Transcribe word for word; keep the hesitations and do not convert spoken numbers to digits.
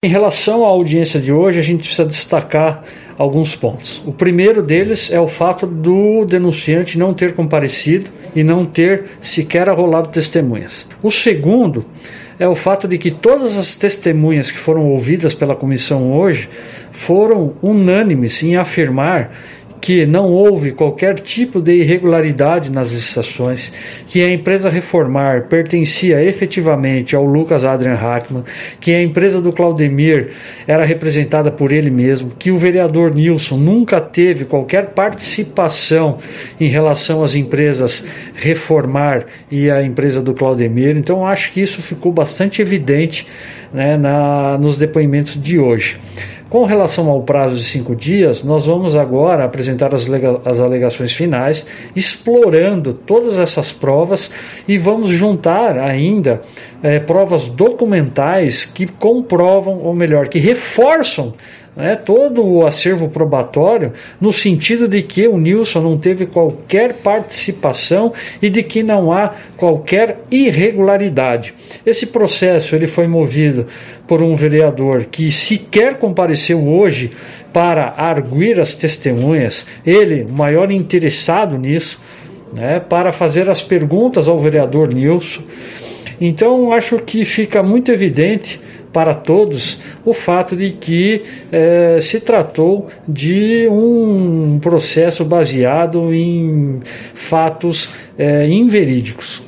Em relação à audiência de hoje, a gente precisa destacar alguns pontos. O primeiro deles é o fato do denunciante não ter comparecido e não ter sequer arrolado testemunhas. O segundo é o fato de que todas as testemunhas que foram ouvidas pela comissão hoje foram unânimes em afirmar que não houve qualquer tipo de irregularidade nas licitações, que a empresa Reformar pertencia efetivamente ao Lucas Adrian Hackmann, que a empresa do Claudemir era representada por ele mesmo, que o vereador Nilson nunca teve qualquer participação em relação às empresas Reformar e a empresa do Claudemir. Então acho que isso ficou bastante evidente, né, na, nos depoimentos de hoje. Com relação ao prazo de cinco dias, nós vamos agora apresentar as, as alegações finais, explorando todas essas provas, e vamos juntar ainda é, provas documentais que comprovam, ou melhor, que reforçam, né, todo o acervo probatório, no sentido de que o Nilson não teve qualquer participação e de que não há qualquer irregularidade. Esse processo ele foi movido por um vereador que sequer compareceu hoje para arguir as testemunhas, ele, o maior interessado nisso, né, para fazer as perguntas ao vereador Nilson. Então, acho que fica muito evidente para todos o fato de que eh, se tratou de um processo baseado em fatos eh, inverídicos.